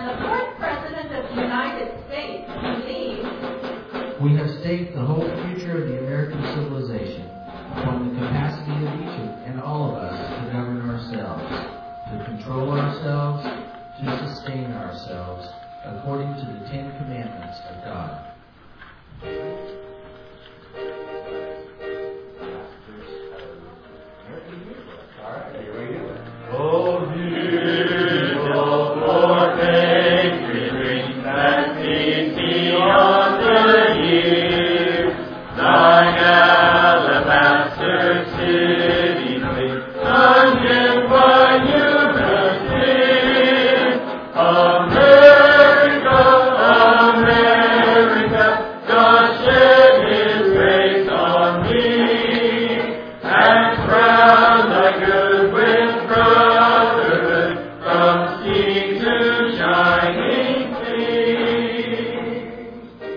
the fourth President of the United States believes we have staked the whole future of the American civilization upon the capacity of each and all of us to govern ourselves, to control ourselves, to sustain ourselves, according to the Ten Commandments of God. All right, here we go. Oh, beautiful for victory rings that means beyond the year. Thine alabaster city gleams, undimmed by human sin. America, America, God shed His grace on me, and crowned thy good with brotherhood, from sea to shining sea.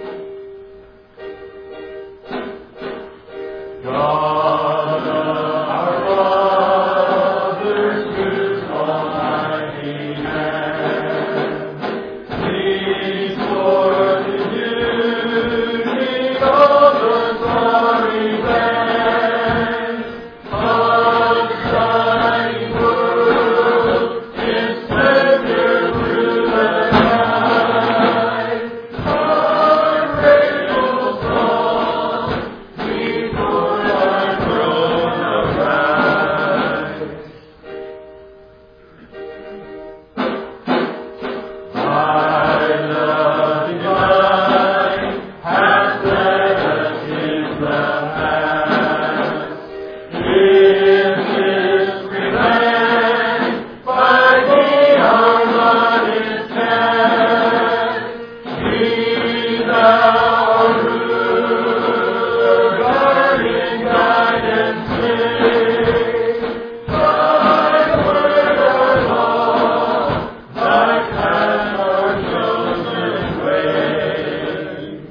God our fathers, whose almighty hand leads forth the duty of the glory band of shining world, in splendor through the night. Our grateful song before thy throne arise. Thy love divine has led us in the past. In this free land, by thee our lot is cast. Be thou ruler, guardian, guidance, live. Thy word our law, thy path our chosen way.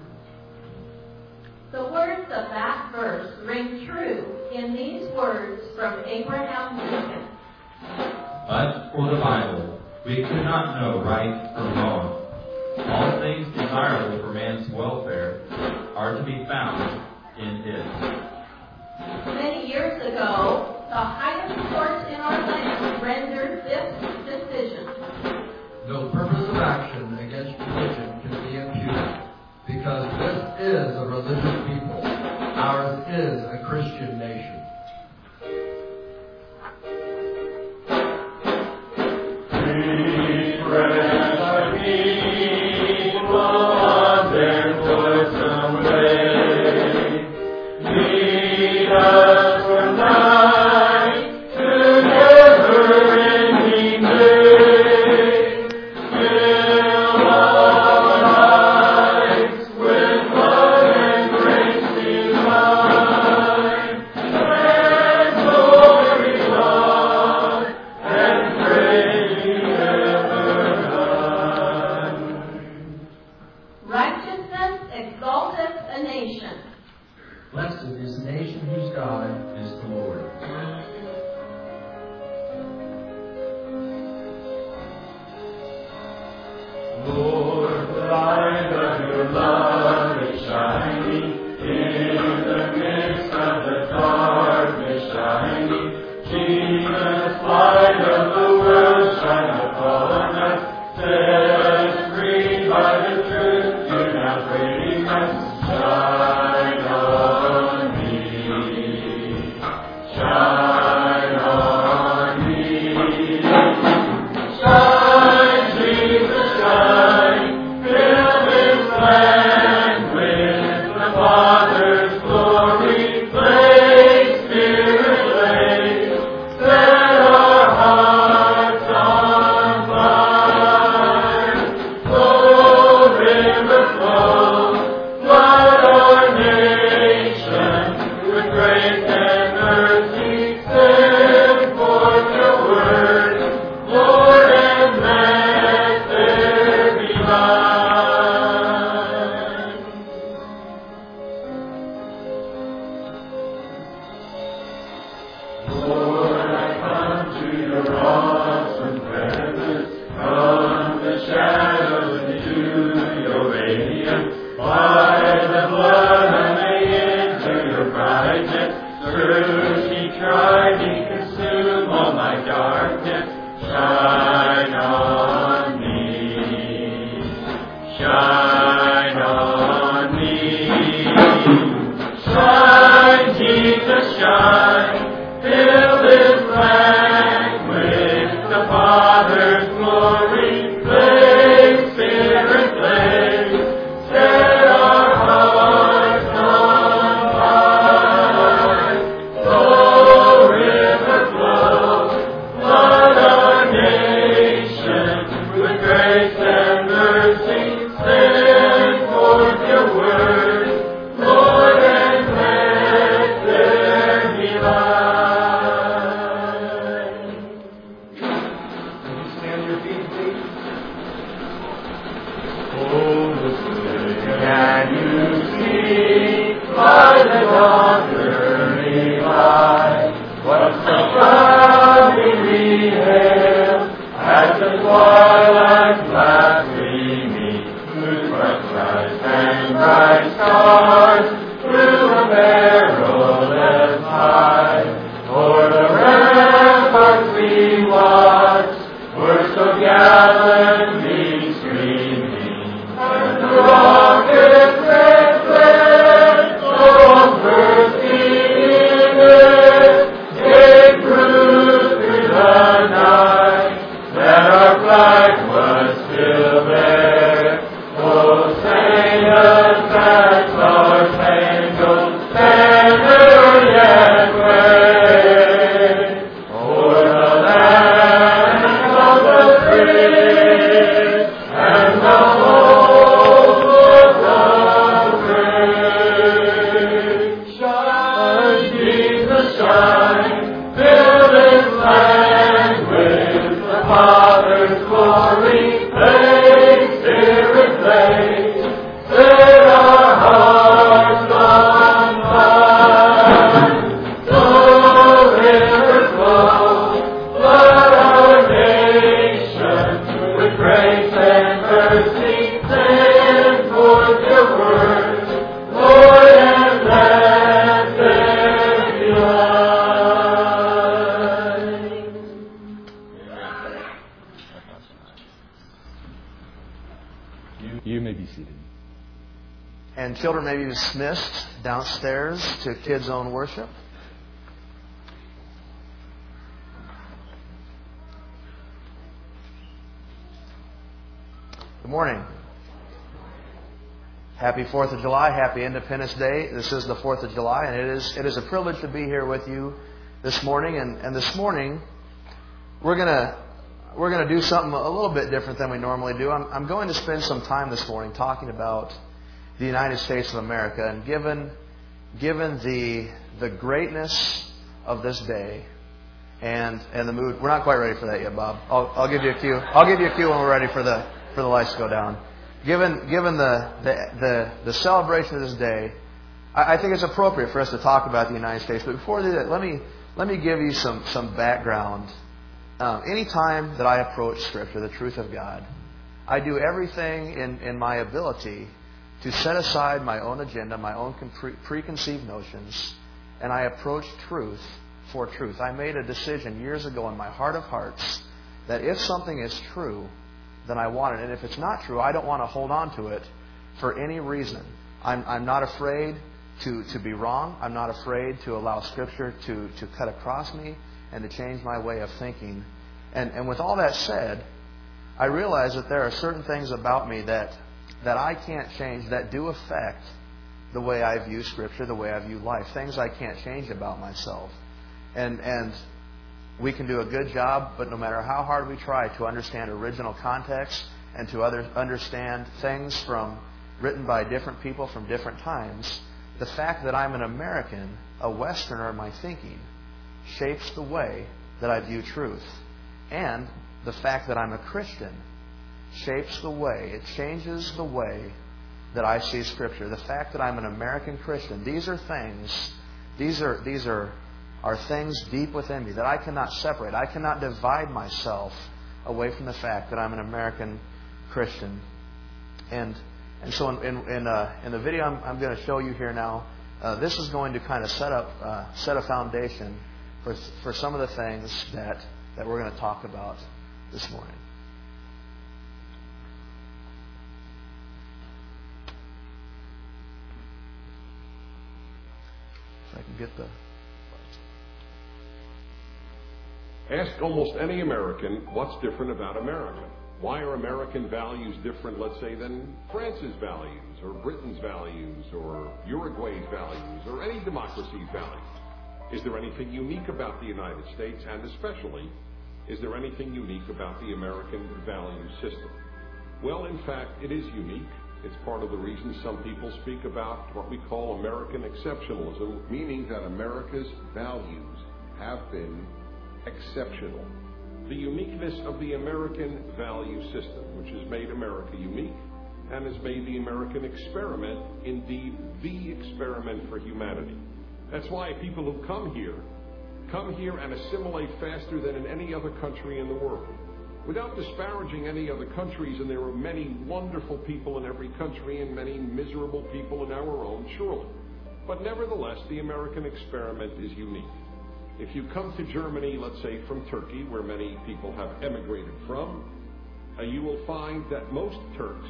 the words of that verse ring true in these words from Abraham Lincoln. But for the Bible, we could not know right from wrong. All things desirable for man's welfare are to be found in it. Many years ago, the highest court in our land rendered this decision. No purpose of action against religion can be imputed, because this is a religious people. Ours is a Christian nation. We press our people on their toilsome way. Lead us from night to never-ending day. Fill our lives with love and grace divine, and glory, love, and praise ever done. Righteousness exalteth a nation. Blessed is the nation whose God is the Lord. Lord, the light of your love is shining in the midst of the darkness shining. Jesus, light of the world, shine upon us. Set us free by the truth you now bring us. Shine on me. Shine on me. Shine, Jesus, shine. Fill this land shadows into your radiance. By the blood I may enter your brightness. Through she tried me, consume all my darkness. Shine on me. Shine on me. Shine, Jesus, shine. Fill this land with the Father's glory. Blaze, Spirit, blaze. Set our hearts on fire. Flow, river, flow. Flood our nation with grace and mercy. Send forth your word, Lord, and let there be light. Can you stand on your feet, please? Holy Spirit, can you see by the dawn's early light what so proudly we hail as the twilight gladly meet, whose bright lights and bright stars through a perilous night? O'er the ramparts we watch were so gallantly streaming, and the rockets red fled, so thirsty in it, gave proof through the night that our flag was still there. Oh, sing us that star-spangled banner yet wave, o'er the land of the free and the hope of the brave. Shine, Jesus, shine, fill this land with the Father's glory. Blaze, Spirit, blaze. Set our hearts on fire. Flow, river, flow. Flood our nation with grace and mercy. Send forth your word, Lord, and let there be light. You may be seated. And children may be dismissed downstairs to Kids Zone Worship. Good morning. Happy 4th of July. Happy Independence Day. This is the 4th of July, and it is a privilege to be here with you this morning. And this morning, we're gonna do something a little bit different than we normally do. I'm going to spend some time this morning talking about the United States of America, and given the greatness of this day and the mood, we're not quite ready for that yet, Bob. I'll give you a cue. I'll give you a cue when we're ready for the lights to go down. Given the celebration of this day, I think it's appropriate for us to talk about the United States. But before I do that, let me give you some background. Anytime that I approach Scripture, the truth of God, I do everything in my ability to set aside my own agenda, my own preconceived notions, and I approach truth for truth. I made a decision years ago in my heart of hearts that if something is true, then I want it. And if it's not true, I don't want to hold on to it for any reason. I'm not afraid to be wrong. I'm not afraid to allow Scripture to cut across me and to change my way of thinking. And with all that said, I realize that there are certain things about me that I can't change that do affect the way I view Scripture, the way I view life. Things I can't change about myself. And we can do a good job, but no matter how hard we try to understand original context and to understand things written by different people from different times, the fact that I'm an American, a Westerner in my thinking, shapes the way that I view truth. And the fact that I'm a Christian shapes the way, it changes the way that I see Scripture. The fact that I'm an American Christian, these are things deep within me that I cannot separate. I cannot divide myself away from the fact that I'm an American Christian. And so in the video I'm going to show you here now, this is going to kind of set a foundation for some of the things that we're going to talk about this morning. If I can get the... Ask almost any American what's different about America. Why are American values different, let's say, than France's values, or Britain's values, or Uruguay's values, or any democracy's values? Is there anything unique about the United States, and especially, is there anything unique about the American value system? Well, in fact, it is unique. It's part of the reason some people speak about what we call American exceptionalism, meaning that America's values have been exceptional. The uniqueness of the American value system, which has made America unique and has made the American experiment indeed the experiment for humanity. That's why people who come here and assimilate faster than in any other country in the world. Without disparaging any other countries, and there are many wonderful people in every country and many miserable people in our own, surely. But nevertheless, the American experiment is unique. If you come to Germany, let's say from Turkey, where many people have emigrated from, you will find that most Turks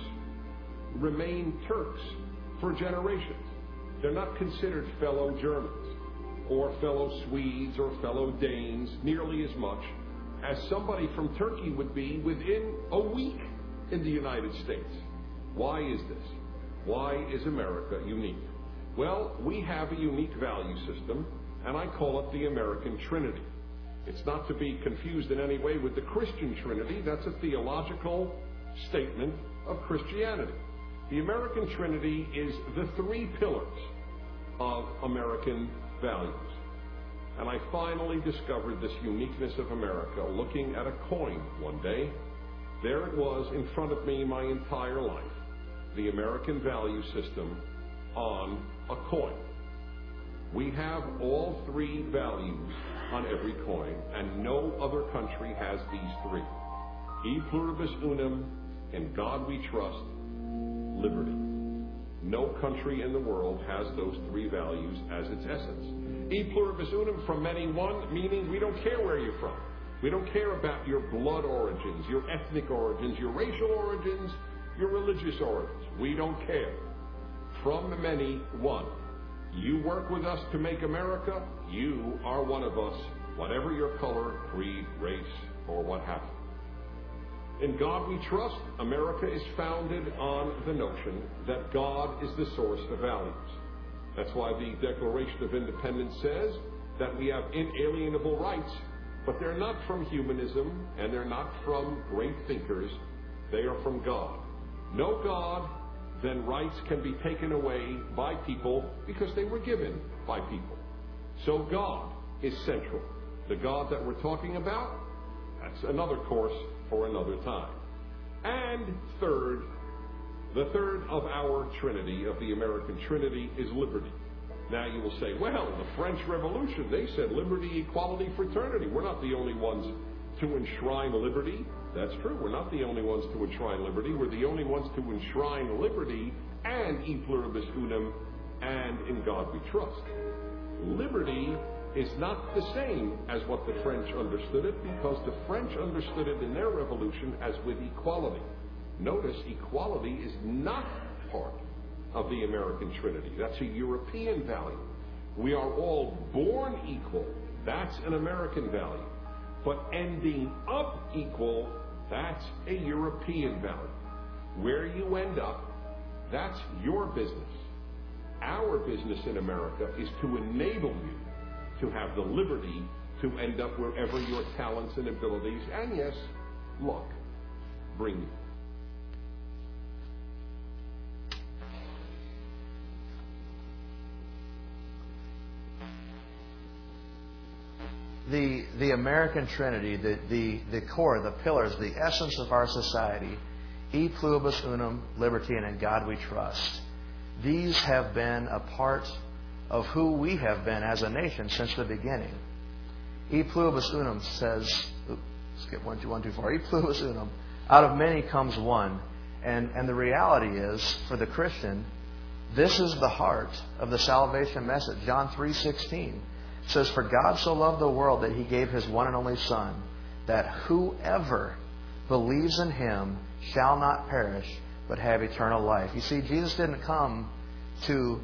remain Turks for generations. They're not considered fellow Germans or fellow Swedes or fellow Danes nearly as much as somebody from Turkey would be within a week in the United States. Why is this? Why is America unique? Well, we have a unique value system, and I call it the American Trinity. It's not to be confused in any way with the Christian Trinity. That's a theological statement of Christianity. The American Trinity is the three pillars of American values. And I finally discovered this uniqueness of America looking at a coin one day. There it was in front of me my entire life, the American value system on a coin. We have all three values on every coin, and no other country has these three. E pluribus unum, in God we trust, liberty. No country in the world has those three values as its essence. E pluribus unum, from many one, meaning we don't care where you're from. We don't care about your blood origins, your ethnic origins, your racial origins, your religious origins. We don't care. From many one. You work with us to make America, you are one of us, whatever your color, creed, race, or what have you. In God we trust, America is founded on the notion that God is the source of values. That's why the Declaration of Independence says that we have inalienable rights, but they're not from humanism, and they're not from great thinkers. They are from God. No God, then rights can be taken away by people because they were given by people. So God is central. The God that we're talking about, that's another course for another time. And third, the third of our Trinity, of the American Trinity, is liberty. Now you will say, well, the French Revolution, they said liberty, equality, fraternity. We're not the only ones to enshrine liberty. That's true. We're not the only ones to enshrine liberty. We're the only ones to enshrine liberty and e pluribus unum and in God we trust. Liberty is not the same as what the French understood it, because the French understood it in their revolution as with equality. Notice, equality is not part of the American Trinity. That's a European value. We are all born equal. That's an American value. But ending up equal, that's a European value. Where you end up, that's your business. Our business in America is to enable you to have the liberty to end up wherever your talents and abilities, and yes, luck, bring you. The American Trinity, the core, the pillars, the essence of our society, e pluribus unum, liberty, and in God we trust. These have been a part of who we have been as a nation since the beginning. E pluribus unum says, skip 1, 2, 1, 2, 4. E pluribus unum Out of many comes one. And the reality is, for the Christian, this is the heart of the salvation message. John 3:16 says, "For God so loved the world that He gave His one and only Son, that whoever believes in Him shall not perish, but have eternal life." You see, Jesus didn't come to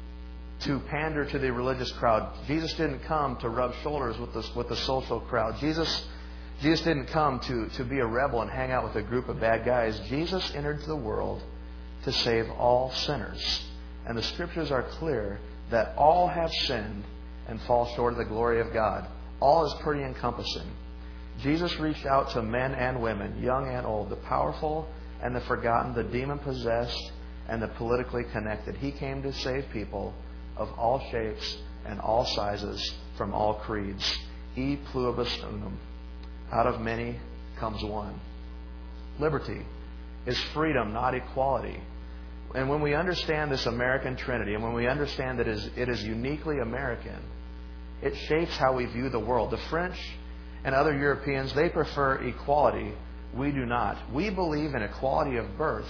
pander to the religious crowd. Jesus didn't come to rub shoulders with the social crowd. Jesus didn't come to be a rebel and hang out with a group of bad guys. Jesus entered the world to save all sinners. And the Scriptures are clear that all have sinned and fall short of the glory of God. All is pretty encompassing. Jesus reached out to men and women, young and old, the powerful and the forgotten, the demon-possessed and the politically connected. He came to save people of all shapes and all sizes from all creeds. E pluribus unum. Out of many comes one. Liberty is freedom, not equality. And when we understand this American Trinity, and when we understand that it is uniquely American, it shapes how we view the world. The French and other Europeans, they prefer equality. We do not. We believe in equality of birth,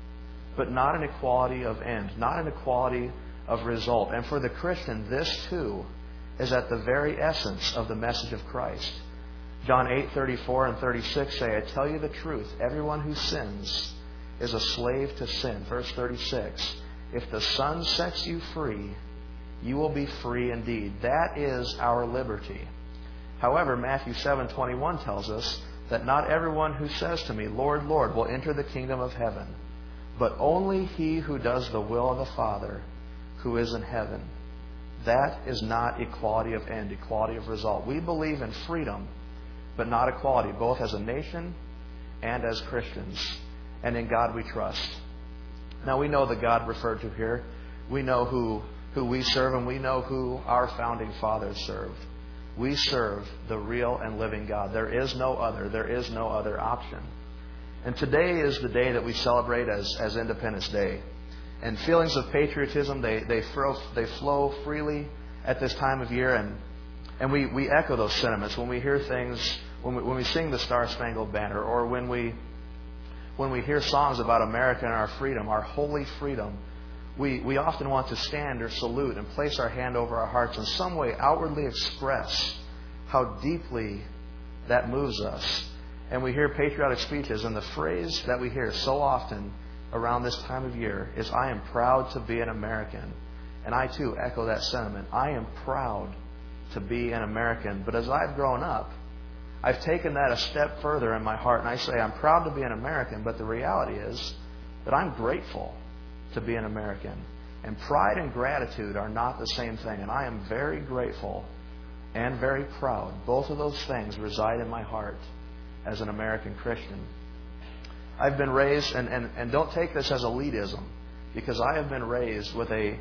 but not an equality of end, not an equality of result. And for the Christian, this too is at the very essence of the message of Christ. John 8:34 and 36 say, "I tell you the truth, everyone who sins is a slave to sin." Verse 36, "If the Son sets you free, you will be free indeed." That is our liberty. However, Matthew 7:21 tells us that not everyone who says to me, "Lord, Lord," will enter the kingdom of heaven, but only he who does the will of the Father who is in heaven. That is not equality of end, equality of result. We believe in freedom, but not equality, both as a nation and as Christians. And in God we trust. Now we know the God referred to here. We know who we serve, and we know who our founding fathers served. We serve the real and living God. There is no other. There is no other option. And today is the day that we celebrate as Independence Day. And feelings of patriotism, they flow freely at this time of year. And we echo those sentiments when we hear things, when we sing the Star-Spangled Banner, or when we hear songs about America and our freedom, our holy freedom. We often want to stand or salute and place our hand over our hearts, in some way outwardly express how deeply that moves us. And we hear patriotic speeches, and the phrase that we hear so often around this time of year is, "I am proud to be an American." And I too echo that sentiment. I am proud to be an American. But as I've grown up, I've taken that a step further in my heart, and I say I'm proud to be an American, but the reality is that I'm grateful to be an American. And pride and gratitude are not the same thing, and I am very grateful and very proud. Both of those things reside in my heart as an American Christian. I've been raised, and don't take this as elitism, because I have been raised with a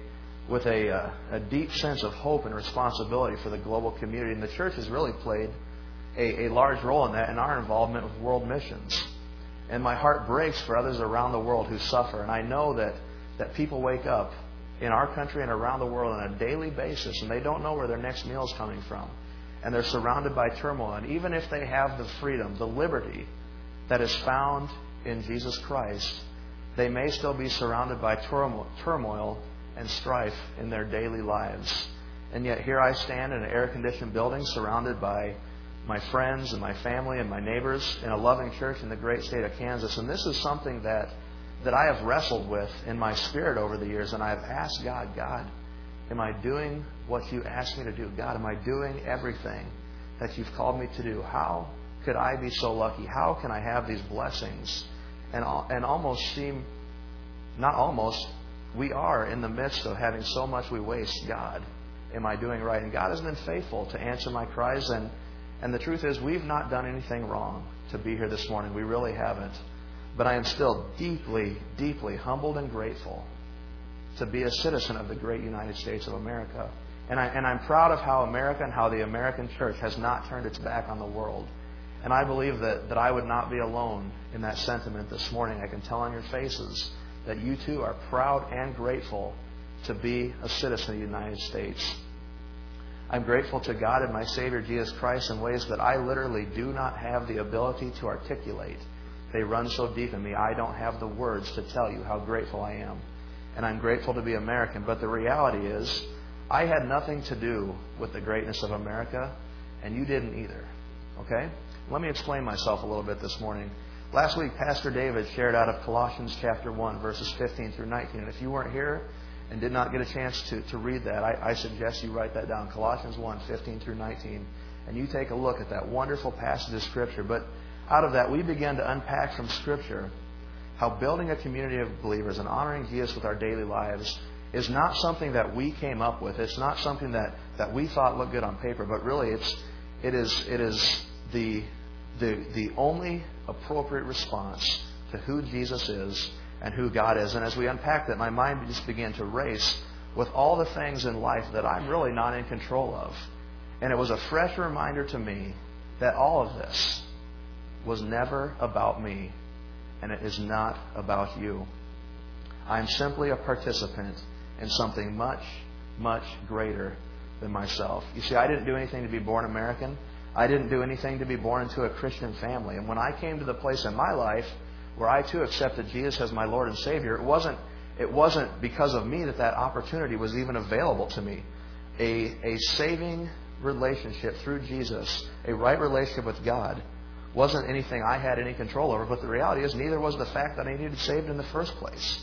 deep sense of hope and responsibility for the global community, and the church has really played a large role in that, in our involvement with world missions. And my heart breaks for others around the world who suffer, and I know that people wake up in our country and around the world on a daily basis, and they don't know where their next meal is coming from, and they're surrounded by turmoil. And even if they have the freedom, the liberty that is found in Jesus Christ, they may still be surrounded by turmoil and strife in their daily lives. And yet here I stand in an air-conditioned building surrounded by my friends and my family and my neighbors in a loving church in the great state of Kansas. And this is something that I have wrestled with in my spirit over the years. And I've asked God, am I doing what you asked me to do? God, am I doing everything that you've called me to do? How could I be so lucky? How can I have these blessings? And almost seem, not almost, we are in the midst of having so much we waste. God, am I doing right? And God has been faithful to answer my cries. And the truth is, we've not done anything wrong to be here this morning. We really haven't. But I am still deeply, deeply humbled and grateful to be a citizen of the great United States of America. And I'm proud of how America and how the American church has not turned its back on the world. And I believe that I would not be alone in that sentiment this morning. I can tell on your faces that you too are proud and grateful to be a citizen of the United States. I'm grateful to God and my Savior Jesus Christ in ways that I literally do not have the ability to articulate. They run so deep in me, I don't have the words to tell you how grateful I am. And I'm grateful to be American. But the reality is, I had nothing to do with the greatness of America, and you didn't either. Okay? Let me explain myself a little bit this morning. Last week, Pastor David shared out of Colossians chapter 1, verses 15 through 19. And if you weren't here and did not get a chance to read that, I suggest you write that down. Colossians 1, 15 through 19. And you take a look at that wonderful passage of Scripture. But out of that, we began to unpack from Scripture how building a community of believers and honoring Jesus with our daily lives is not something that we came up with. It's not something that we thought looked good on paper, but really it is the only appropriate response to who Jesus is and who God is. And as we unpacked that, my mind just began to race with all the things in life that I'm really not in control of. And it was a fresh reminder to me that all of this was never about me, and it is not about you. I'm simply a participant in something much, much greater than myself. You see, I didn't do anything to be born American. I didn't do anything to be born into a Christian family. And when I came to the place in my life where I too accepted Jesus as my Lord and Savior, it wasn't because of me that opportunity was even available to me. A saving relationship through Jesus, a right relationship with God, wasn't anything I had any control over. But the reality is, neither was the fact that I needed saved in the first place.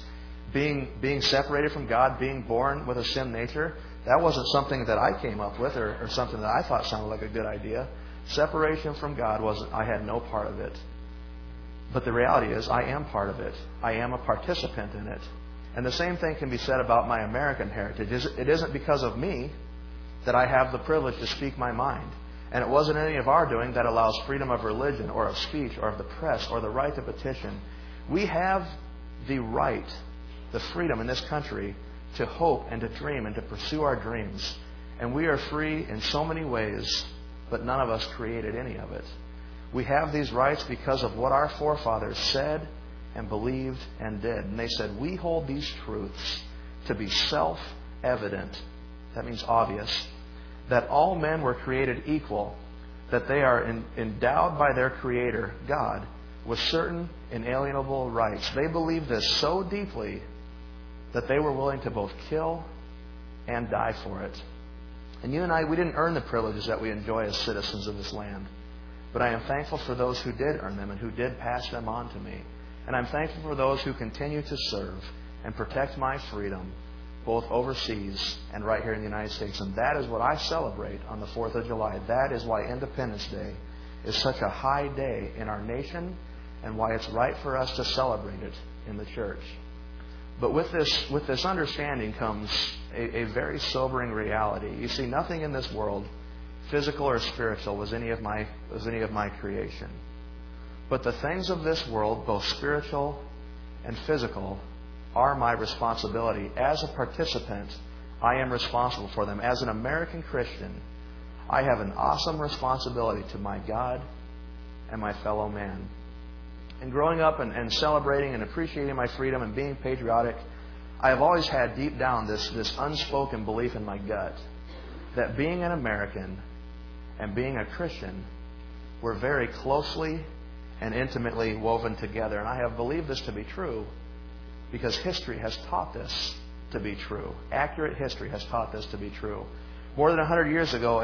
Being separated from God, being born with a sin nature, that wasn't something that I came up with or something that I thought sounded like a good idea. Separation from God I had no part of it. But the reality is, I am part of it. I am a participant in it. And the same thing can be said about my American heritage. It isn't because of me that I have the privilege to speak my mind. And it wasn't any of our doing that allows freedom of religion or of speech or of the press or the right to petition. We have the right, the freedom in this country to hope and to dream and to pursue our dreams. And we are free in so many ways, but none of us created any of it. We have these rights because of what our forefathers said and believed and did. And they said, we hold these truths to be self-evident. That means obvious. That all men were created equal, that they are endowed by their Creator, God, with certain inalienable rights. They believed this so deeply that they were willing to both kill and die for it. And you and I, we didn't earn the privileges that we enjoy as citizens of this land. But I am thankful for those who did earn them and who did pass them on to me. And I'm thankful for those who continue to serve and protect my freedom, both overseas and right here in the United States. And that is what I celebrate on the 4th of July. That is why Independence Day is such a high day in our nation and why it's right for us to celebrate it in the church. But with this understanding comes a very sobering reality. You see, nothing in this world, physical or spiritual, was any of my creation. But the things of this world, both spiritual and physical, are my responsibility. As a participant, I am responsible for them. As an American Christian, I have an awesome responsibility to my God and my fellow man. And growing up and celebrating and appreciating my freedom and being patriotic, I have always had deep down this unspoken belief in my gut that being an American and being a Christian were very closely and intimately woven together. And I have believed this to be true because history has taught this to be true. Accurate history has taught this to be true. More than 100 years ago,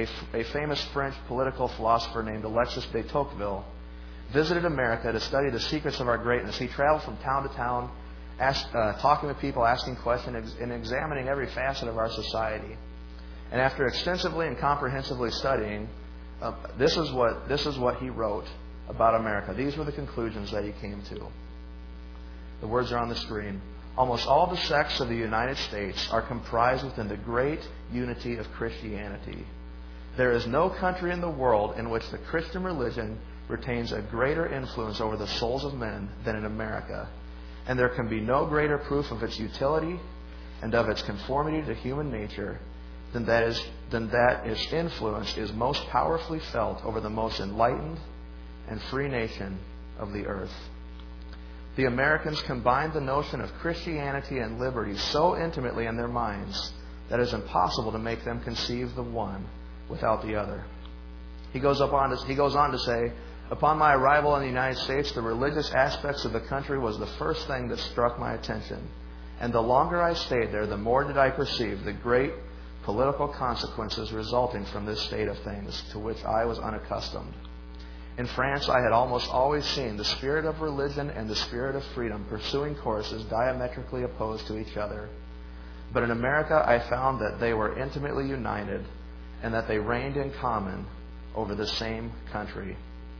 a famous French political philosopher named Alexis de Tocqueville visited America to study the secrets of our greatness. He traveled from town to town, talking with people, asking questions, and examining every facet of our society. And after extensively and comprehensively studying, this is what he wrote about America. These were the conclusions that he came to. The words are on the screen. Almost all the sects of the United States are comprised within the great unity of Christianity. There is no country in the world in which the Christian religion retains a greater influence over the souls of men than in America. And there can be no greater proof of its utility and of its conformity to human nature than that its influence is most powerfully felt over the most enlightened and free nation of the earth. The Americans combined the notion of Christianity and liberty so intimately in their minds that it is impossible to make them conceive the one without the other. He goes on to say, Upon my arrival in the United States, the religious aspects of the country was the first thing that struck my attention. And the longer I stayed there, the more did I perceive the great political consequences resulting from this state of things to which I was unaccustomed. In France, I had almost always seen the spirit of religion and the spirit of freedom pursuing courses diametrically opposed to each other. But in America, I found that they were intimately united and that they reigned in common over the same country.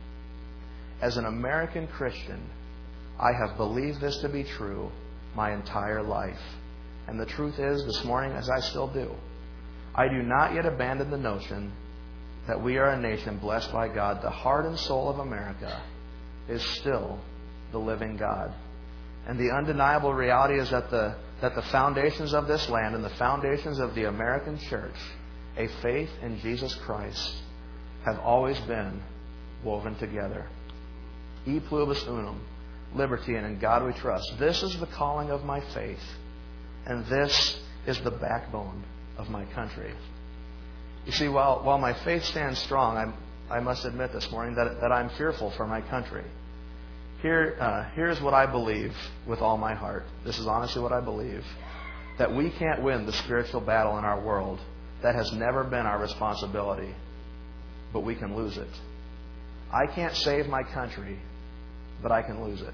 As an American Christian, I have believed this to be true my entire life. And the truth is, this morning, as I still do, I do not yet abandon the notion that we are a nation blessed by God. The heart and soul of America is still the living God. And the undeniable reality is that the foundations of this land and the foundations of the American church, a faith in Jesus Christ, have always been woven together. E pluribus unum, liberty, and in God we trust. This is the calling of my faith, and this is the backbone of my country. You see, while my faith stands strong, I must admit this morning that I'm fearful for my country. Here's what I believe with all my heart. This is honestly what I believe. That we can't win the spiritual battle in our world. That has never been our responsibility. But we can lose it. I can't save my country, but I can lose it.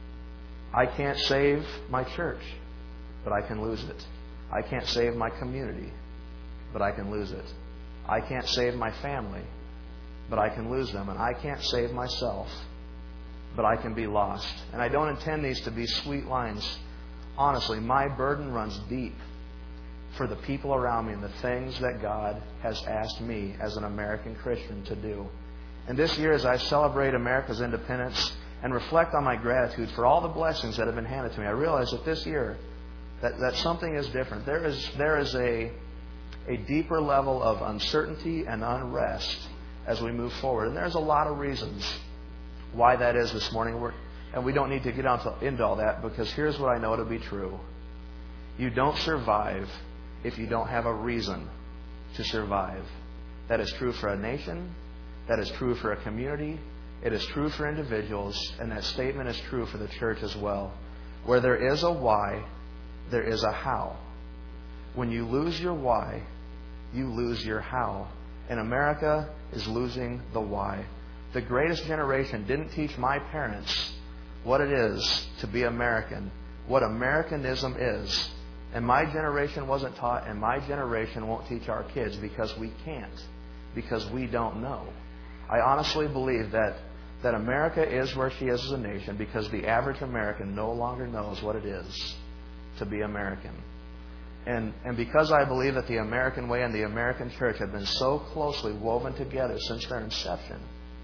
I can't save my church, but I can lose it. I can't save my community, but I can lose it. I can't save my family, but I can lose them. And I can't save myself, but I can be lost. And I don't intend these to be sweet lines. Honestly, my burden runs deep for the people around me and the things that God has asked me as an American Christian to do. And this year, as I celebrate America's independence and reflect on my gratitude for all the blessings that have been handed to me, I realize that this year that something is different. There is a deeper level of uncertainty and unrest as we move forward. And there's a lot of reasons why that is this morning. And we don't need to get into all that, because here's what I know to be true. You don't survive if you don't have a reason to survive. That is true for a nation. That is true for a community. It is true for individuals. And that statement is true for the church as well. Where there is a why, there is a how. When you lose your why, you lose your how. And America is losing the why. The greatest generation didn't teach my parents what it is to be American, what Americanism is. And my generation wasn't taught, and my generation won't teach our kids because we can't, because we don't know. I honestly believe that America is where she is as a nation because the average American no longer knows what it is to be American. And because I believe that the American way and the American church have been so closely woven together since their inception,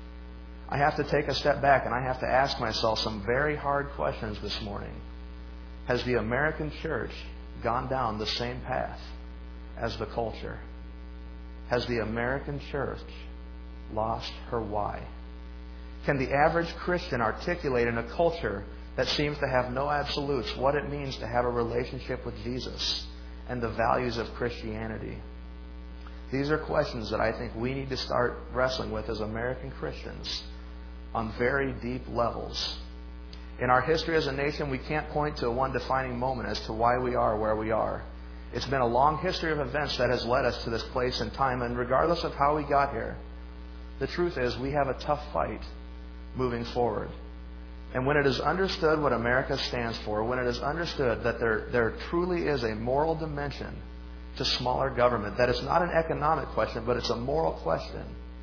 I have to take a step back and I have to ask myself some very hard questions this morning. Has the American church gone down the same path as the culture? Has the American church lost her why? Can the average Christian articulate in a culture that seems to have no absolutes what it means to have a relationship with Jesus and the values of Christianity? These are questions that I think we need to start wrestling with as American Christians on very deep levels. In our history as a nation, we can't point to one defining moment as to why we are where we are. It's been a long history of events that has led us to this place and time, and regardless of how we got here, the truth is we have a tough fight moving forward. And when it is understood what America stands for, when it is understood that there truly is a moral dimension to smaller government, that it's not an economic question, but it's a moral question.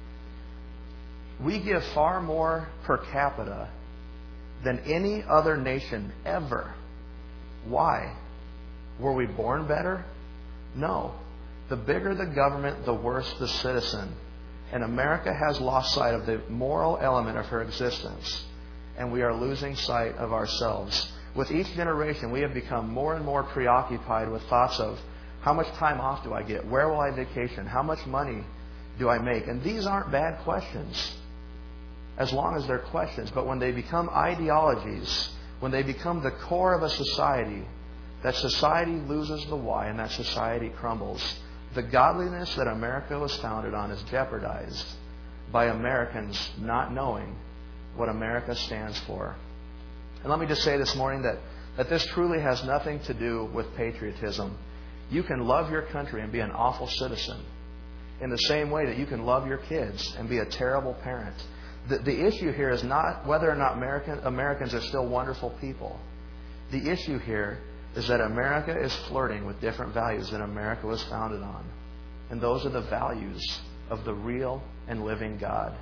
We give far more per capita than any other nation ever. Why? Were we born better? No. The bigger the government, the worse the citizen. And America has lost sight of the moral element of her existence. And we are losing sight of ourselves. With each generation, we have become more and more preoccupied with thoughts of how much time off do I get? Where will I vacation? How much money do I make? And these aren't bad questions, as long as they're questions. But when they become ideologies, when they become the core of a society, that society loses the why and that society crumbles. The godliness that America was founded on is jeopardized by Americans not knowing what America stands for. And let me just say this morning that this truly has nothing to do with patriotism. You can love your country and be an awful citizen in the same way that you can love your kids and be a terrible parent. The issue here is not whether or not Americans are still wonderful people. The issue here is that America is flirting with different values than America was founded on. And those are the values of the real and living God.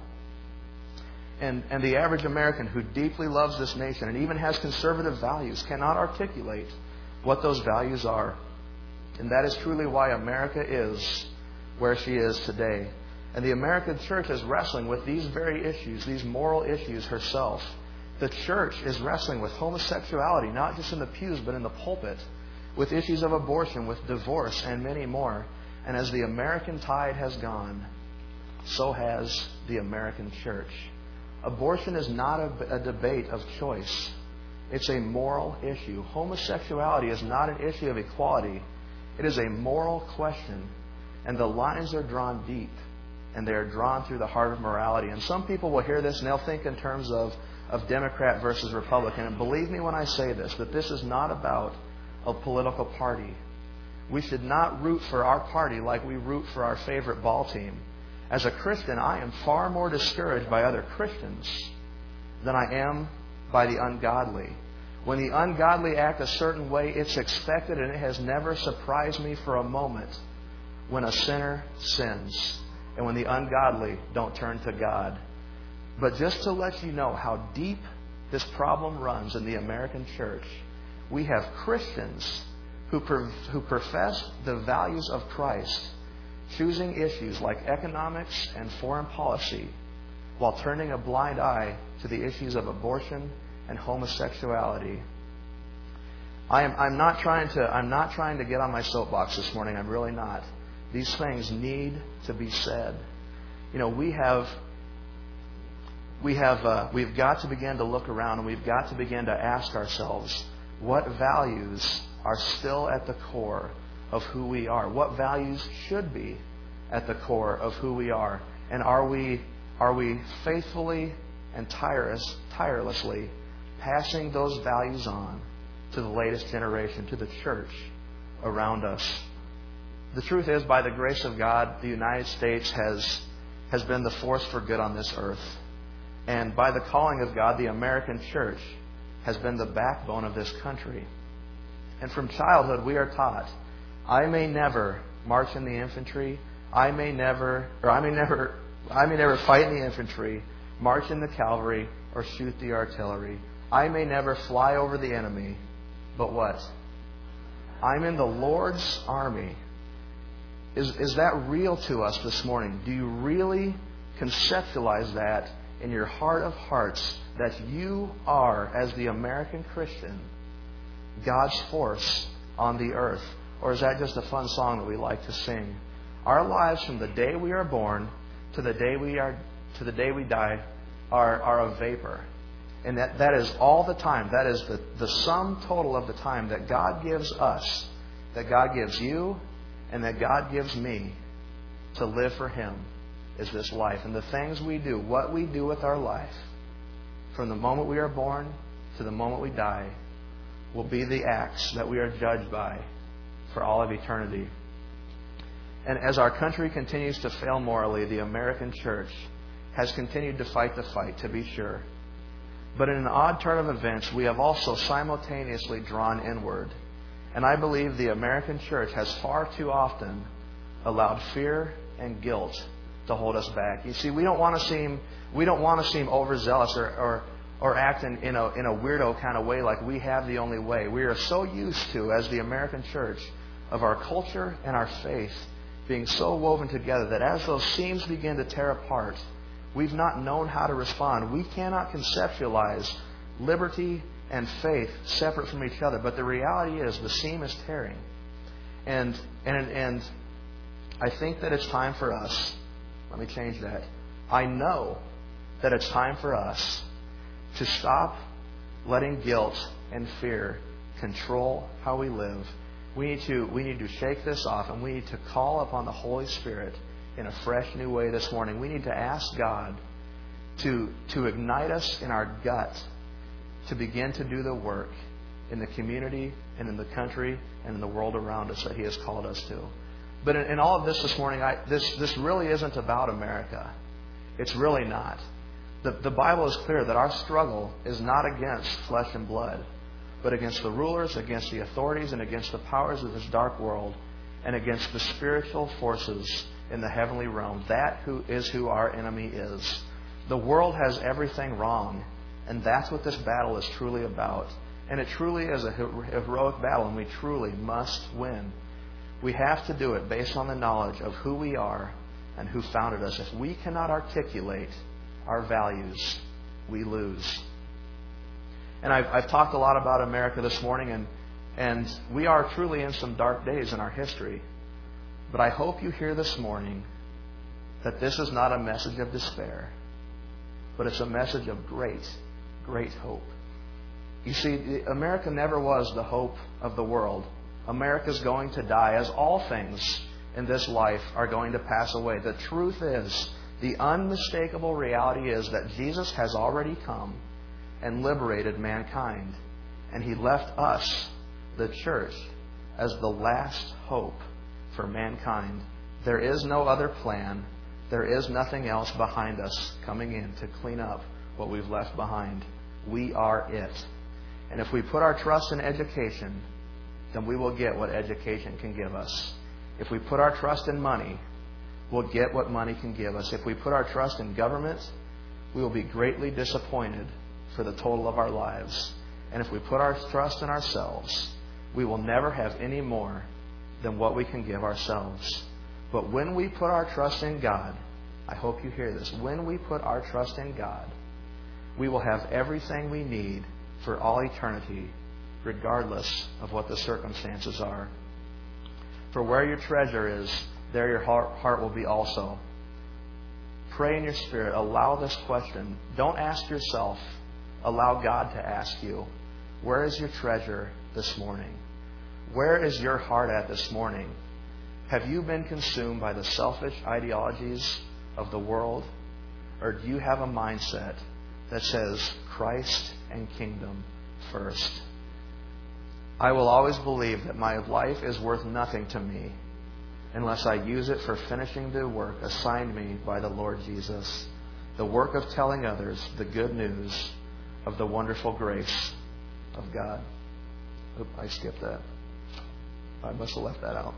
And the average American who deeply loves this nation and even has conservative values cannot articulate what those values are. And that is truly why America is where she is today. And the American church is wrestling with these very issues, these moral issues herself. The church is wrestling with homosexuality, not just in the pews, but in the pulpit, with issues of abortion, with divorce, and many more. And as the American tide has gone, so has the American church. Abortion is not a debate of choice. It's a moral issue. Homosexuality is not an issue of equality. It is a moral question. And the lines are drawn deep. And they are drawn through the heart of morality. And some people will hear this and they'll think in terms of Democrat versus Republican. And believe me when I say this, that this is not about a political party. We should not root for our party like we root for our favorite ball team. As a Christian, I am far more discouraged by other Christians than I am by the ungodly. When the ungodly act a certain way, it's expected, and it has never surprised me for a moment when a sinner sins and when the ungodly don't turn to God. But just to let you know how deep this problem runs in the American church, we have Christians who profess the values of Christ, choosing issues like economics and foreign policy while turning a blind eye to the issues of abortion and homosexuality. I'm not trying to get on my soapbox this morning. I'm really not. These things need to be said. You know, we've got to begin to look around, and we've got to begin to ask ourselves, what values are still at the core of who we are? What values should be at the core of who we are? And are we faithfully and tirelessly passing those values on to the latest generation, to the church around us? The truth is, by the grace of God, the United States has been the force for good on this earth. And by the calling of God, the American church has been the backbone of this country. And from childhood, we are taught, I may never march in the infantry. I may never fight in the infantry, march in the cavalry, or shoot the artillery. I may never fly over the enemy. But what? I'm in the Lord's army. Is that real to us this morning? Do you really conceptualize that in your heart of hearts, that you are, as the American Christian, God's force on the earth? Or is that just a fun song that we like to sing? Our lives, from the day we are born to the day we die, are a vapor. And that is all the time. That is the sum total of the time that God gives us, that God gives you, and that God gives me to live for Him, is this life. And the things we do, what we do with our life, from the moment we are born to the moment we die, will be the acts that we are judged by for all of eternity. And as our country continues to fail morally, the American church has continued to fight the fight, to be sure. But in an odd turn of events, we have also simultaneously drawn inward. And I believe the American church has far too often allowed fear and guilt to hold us back. You see, we don't want to seem overzealous or act in a weirdo kind of way, like we have the only way. We are so used to, as the American church, of our culture and our faith being so woven together that as those seams begin to tear apart, we've not known how to respond. We cannot conceptualize liberty and faith separate from each other. But the reality is, the seam is tearing. And I think that it's time for us. Let me change that. I know that it's time for us to stop letting guilt and fear control how we live. We need to shake this off, and we need to call upon the Holy Spirit in a fresh new way this morning. We need to ask God to ignite us in our gut to begin to do the work in the community and in the country and in the world around us that He has called us to. But in all of this morning, this really isn't about America. It's really not. The Bible is clear that our struggle is not against flesh and blood, but against the rulers, against the authorities, and against the powers of this dark world, and against the spiritual forces in the heavenly realm. That is who our enemy is. The world has everything wrong, and that's what this battle is truly about. And it truly is a heroic battle, and we truly must win. We have to do it based on the knowledge of who we are and who founded us. If we cannot articulate our values, we lose. And I've talked a lot about America this morning, and we are truly in some dark days in our history. But I hope you hear this morning that this is not a message of despair, but it's a message of great, great hope. You see, America never was the hope of the world. America's going to die, as all things in this life are going to pass away. The truth is, the unmistakable reality is that Jesus has already come and liberated mankind. And He left us, the church, as the last hope for mankind. There is no other plan. There is nothing else behind us coming in to clean up what we've left behind. We are it. And if we put our trust in education, then we will get what education can give us. If we put our trust in money, we'll get what money can give us. If we put our trust in government, we will be greatly disappointed for the total of our lives. And if we put our trust in ourselves, we will never have any more than what we can give ourselves. But when we put our trust in God, I hope you hear this, when we put our trust in God, we will have everything we need for all eternity, regardless of what the circumstances are. For where your treasure is, there your heart will be also. Pray in your spirit. Allow this question. Don't ask yourself. Allow God to ask you, where is your treasure this morning? Where is your heart at this morning? Have you been consumed by the selfish ideologies of the world? Or do you have a mindset that says Christ and kingdom first? I will always believe that my life is worth nothing to me unless I use it for finishing the work assigned me by the Lord Jesus, the work of telling others the good news of the wonderful grace of God. Oops, I skipped that. I must have left that out.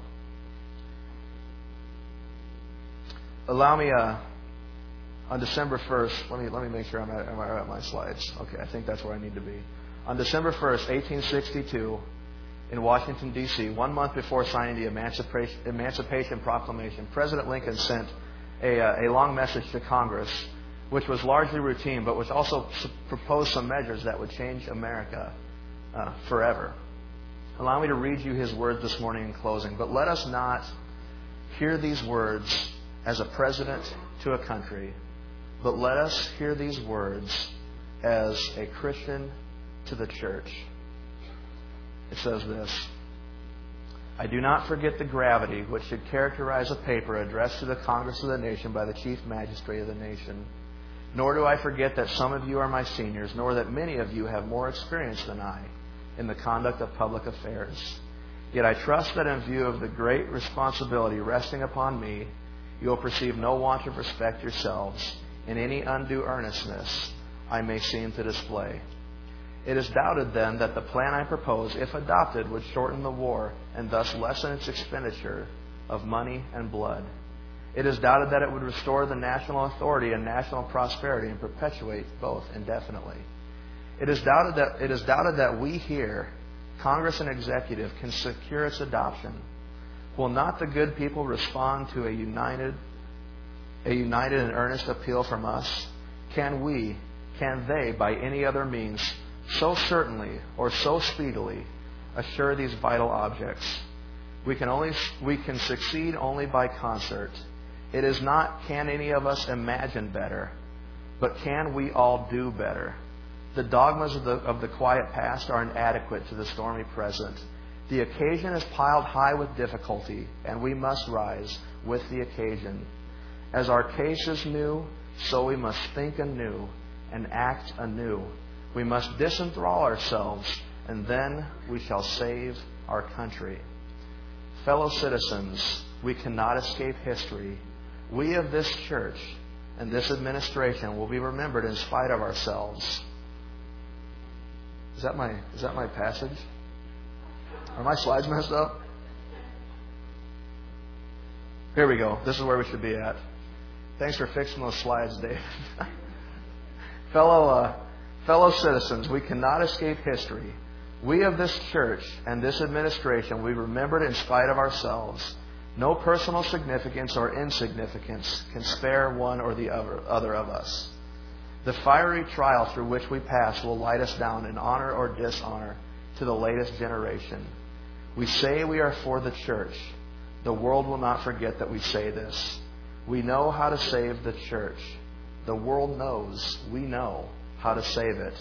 Allow me, on December 1st, let me make sure I'm at my slides. Okay, I think that's where I need to be. On December 1st, 1862, in Washington, D.C., 1 month before signing the Emancipation Proclamation, President Lincoln sent a long message to Congress, which was largely routine, but which also proposed some measures that would change America forever. Allow me to read you his words this morning in closing. But let us not hear these words as a president to a country, but let us hear these words as a Christian to the church. It says this: I do not forget the gravity which should characterize a paper addressed to the Congress of the nation by the Chief Magistrate of the nation. Nor do I forget that some of you are my seniors, nor that many of you have more experience than I in the conduct of public affairs. Yet I trust that in view of the great responsibility resting upon me, you will perceive no want of respect yourselves in any undue earnestness I may seem to display. It is doubted then that the plan I propose, if adopted, would shorten the war and thus lessen its expenditure of money and blood. It is doubted that it would restore the national authority and national prosperity and perpetuate both indefinitely. It is doubted that we here, Congress and executive, can secure its adoption. Will not the good people respond to a united and earnest appeal from us? Can they, by any other means, so certainly or so speedily assure these vital objects? We can succeed only by concert. It is not, can any of us imagine better, but can we all do better? The dogmas of the quiet past are inadequate to the stormy present. The occasion is piled high with difficulty, and we must rise with the occasion. As our case is new so we must think anew and act anew. We must disenthrall ourselves, and then we shall save our country. Fellow citizens, we cannot escape history. We of this church and this administration will be remembered in spite of ourselves. Is that my passage? Are my slides messed up? Here we go. This is where we should be at. Thanks for fixing those slides, Dave. Fellow citizens, we cannot escape history. We of this church and this administration, we remembered in spite of ourselves. No personal significance or insignificance can spare one or the other of us. The fiery trial through which we pass will light us down in honor or dishonor to the latest generation. We say we are for the church. The world will not forget that we say this. We know how to save the church. The world knows we know how to save it.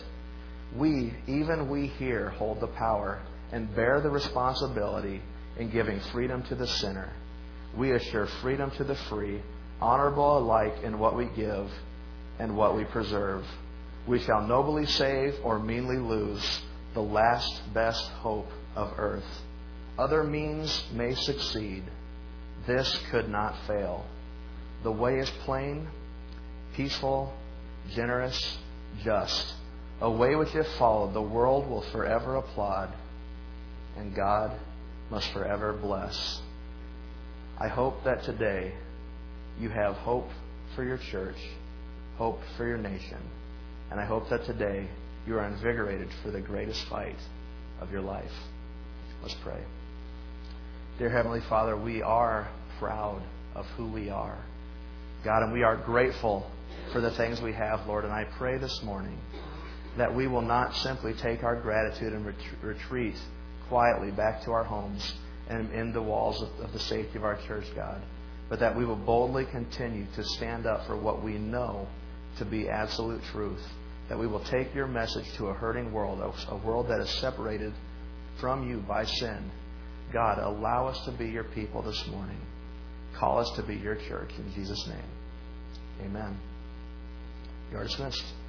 Even we here, hold the power and bear the responsibility in giving freedom to the sinner. We assure freedom to the free, honorable alike in what we give and what we preserve. We shall nobly save or meanly lose the last best hope of earth. Other means may succeed. This could not fail. The way is plain, peaceful, generous, just. A way which, if followed, the world will forever applaud, and God must forever bless. I hope that today you have hope for your church, hope for your nation, and I hope that today you are invigorated for the greatest fight of your life. Let's pray. Dear Heavenly Father, we are proud of who we are, God, and we are grateful for the things we have, Lord, and I pray this morning that we will not simply take our gratitude and retreat quietly back to our homes and in the walls of the safety of our church, God, but that we will boldly continue to stand up for what we know to be absolute truth, that we will take your message to a hurting world, a world that is separated from you by sin. God, allow us to be your people this morning. Call us to be your church in Jesus' name. Amen. You are dismissed.